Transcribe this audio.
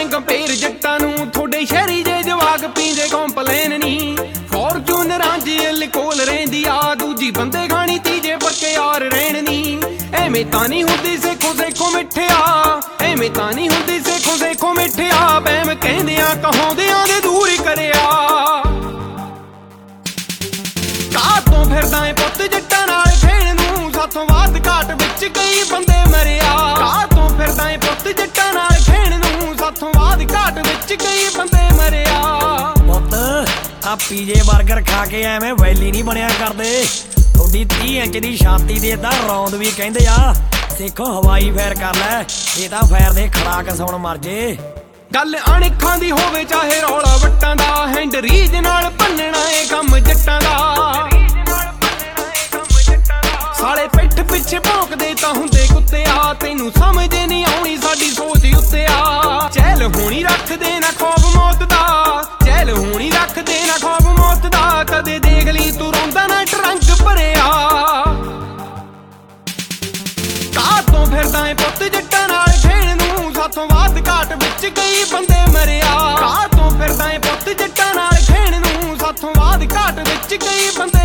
ਕੰਪੇਰ ਜੱਟਾਂ ਨੂੰ ਥੋੜੇ ਸ਼ਹਿਰੀ ਜੇ ਜਵਾਕ ਪੀਂਦੇ ਕੰਪਲੇਨ ਨੀ ਫੋਰਚੂਨਰਾਂ ਜੀ ਕੋਲ ਰਹਿੰਦੀ ਆ ਦੂਜੀ ਬੰਦੇ ਖਾਣੀ ਤੀਜੇ ਪੱਕੇ ਯਾਰ ਰਹਿਣ ਨੀ ਐਵੇਂ ਤਾਂ ਨਹੀਂ ਹੁੰਦੀ ਸੇਖੋ ਮਿੱਠਿਆ ਐਵੇਂ ਤਾਂ ਨਹੀਂ ਹੁੰਦੀ ਸੇਖੋ ਮਿੱਠਿਆ ਬੈਮ ਕਹਿੰਦਿਆਂ ਕਹਾਉਂਦਿਆਂ ਦੇ ਦੂਰ ਹੀ ਕਰਿਆ ਕਾਹ ਤੋਂ ਫਿਰਦਾ ਏ ਪੁੱਤ ਜੱਟਾਂ ਨਾਲ ਖੇਣ ਨੂੰ ਸਾਥੋਂ ਬਾਅਦ ਘਾਟ ਵਿੱਚ ਕਈ ਬੰਦੇ ਮਰਿਆ ਕਾਹ ਤੋਂ ਫਿਰਦਾ ਏ ਪੁੱਤ ਜੱਟਾਂ ਨਾਲ ਖੇਣ ਨੂੰ ਸਾਥੋਂ ਬਾਅਦ ਘਾਟ ਵਿੱਚ ਕਈ ਬੰਦੇ ਮਰਿਆ ਪੁੱਤ ਆ ਪੀਜੇ 버ਗਰ ਖਾ ਕੇ ਐਵੇਂ ਵੈਲੀ ਨਹੀਂ ਬਣਿਆ ਕਰਦੇ ਤੁਹਾਡੀ 30 ਇੰਚ ਦੀ ਛਾਤੀ ਦੇ ਤਾਂ ਰੌਂਦ ਵੀ ਕਹਿੰਦੇ ਆ ਦੇਖੋ ਹਵਾਈ ਫੈਰ ਕਰ ਲੈ ਇਹ ਤਾਂ ਫੈਰ ਦੇ ਖੜਾਕ ਸੁਣ ਮਰ ਜੇ ਗੱਲ ਅਣਖਾਂ ਦੀ ਹੋਵੇ ਚਾਹੇ ਰੌਲਾ ਵੱਟਾਂ ਦਾ ਹੈਂਡ ਰੀਜ ਨਾਲ ਭੰਨਣਾ ਏ ਕੰਮ ਜੱਟਾਂ ਦਾ ਸਾਲੇ ਪਿੱਠ ਪਿੱਛੇ ਭੌਂਕਦੇ ਤਾਂ ਹੁੰਦੇ ਕੁੱਤਿਆ ਤੈਨੂੰ ਸਮਝ ਨਹੀਂ ਆਉਣੀ ਸਾਡੀ ਸੋਚ ਉੱਤੇ ਆ ਚਹਿਲ ਹੋਣੀ ਰੱਖਦੇ ਨਾ ਖੌਫ ਮੌਤ ਦਾ ਚਹਿਲ ਹੋਣੀ ਰੱਖਦੇ ਨਾ ਖੌਫ ਮੌਤ ਦਾ ਕਦੇ ਦੇਖ ਲਈ ਤੂੰ ਰੋਂਦਾ ਨਾ ਟਰੰਕ ਭਰਿਆ ਕਾਹ ਤੋਂ ਫਿਰਦਾ ਏ ਪੁੱਤ ਜੱਟਾਂ ਨਾਲ ਖੇਣ ਨੂੰ ਸਾਥੋਂ ਬਾਅਦ ਘਾਟ ਵਿੱਚ ਕਈ ਬੰਦੇ ਮਰਿਆ ਕਾਹ ਤੋਂ ਫਿਰਦਾ ਏ ਪੁੱਤ ਜੱਟਾਂ ਨਾਲ ਖੇਣ ਨੂੰ ਸਾਥੋਂ ਬਾਅਦ ਘਾਟ ਵਿੱਚ ਕਈ ਬੰਦੇ